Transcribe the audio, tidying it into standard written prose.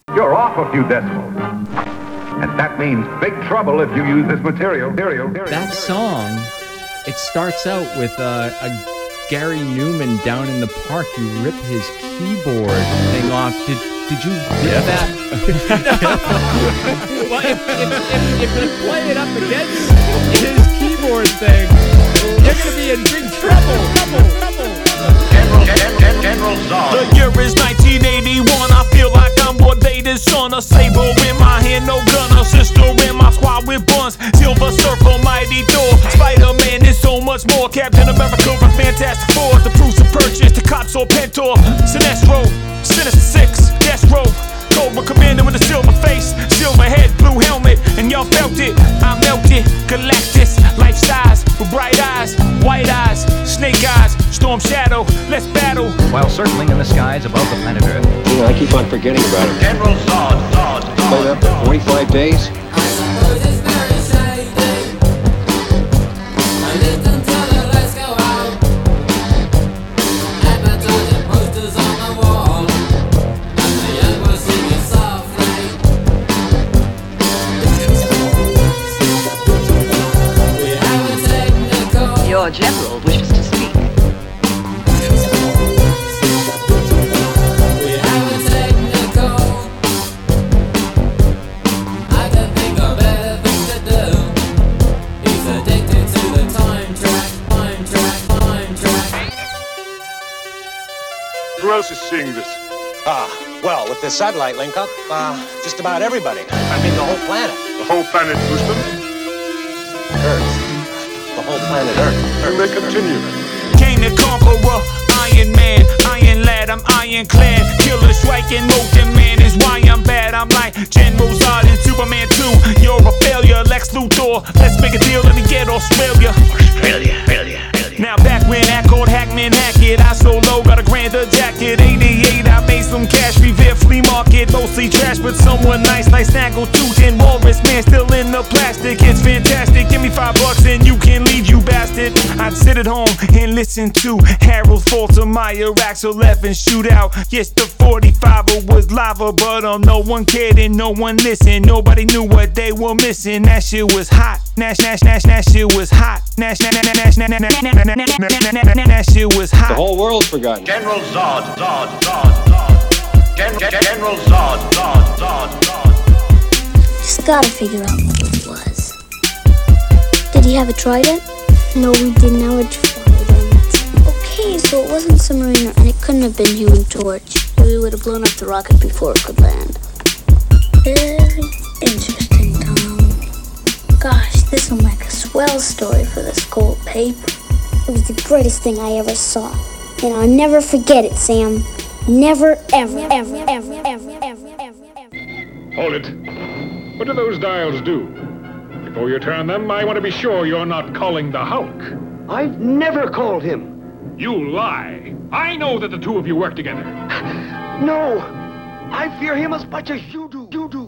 You're off a few decimals. And that means big trouble if you use this material. That song, it starts out with a Gary Newman down in the park. You rip his keyboard thing off. Did you rip that? Well, if you play it up against his keyboard thing, you're going to be in big trouble. General Zod. The year is 1981. I feel like I'm what they did, son. A saber in my hand, no gun. A sister in my squad with buns. Silver Surfer, Mighty Thor. Spider-Man is so much more. Captain America and Fantastic Four. The proofs of purchase, the cops or Pentor. Sinestro, Sinister Six, Destro. Cobra Commander with a silver face, silver head, blue helmet, and y'all felt it. I melted, Galactus, life size, with bright eyes, white eyes, snake eyes, storm shadow, let's battle. While circling in the skies above the planet Earth. You know, I keep on forgetting about him. General Zod. Played up for 45 days. Your general wishes to speak. Who else is seeing this? Well, with the satellite link up, just about everybody. I mean, the whole planet. The whole planet, Houston? Earth. The whole planet Earth. And they continue. King the Conqueror, Iron Man, Iron Lad, I'm ironclad. Killer striking, motion man is why I'm bad. I'm like General Zod in Superman 2. You're a failure, Lex Luthor. Let's make a deal and get Australia. Now back when Accord Hackman hack it, I solo got a grander jacket. 88, I made some cash, Revere flea market, mostly trash, but someone nice snaggle tooth and Morris, man, still in the plastic. It's fantastic. Give me $5 and you can leave, you bastard. I'd sit at home and listen to Harold Faltermeyer, Axel F and shootout. Yes, the 45 was lava, but no one cared and no one listened. Nobody knew what they were missing. That shit was hot. That shit was hot. That shit was hot. The whole world's forgotten. General Zod. General Zod. Just gotta figure out what it was. Did he have a trident? No, we didn't have a trident. Okay, so it wasn't Submariner, and it couldn't have been Human Torch. We would have blown up the rocket before it could land. Very interesting, Tom. Gosh, this will make a swell story for this cold paper. It was the greatest thing I ever saw. And I'll never forget it, Sam. Never, ever. Hold it. What do those dials do? Before you turn them, I want to be sure you're not calling the Hulk. I've never called him. You lie. I know that the two of you work together. No, I fear him as much as you do.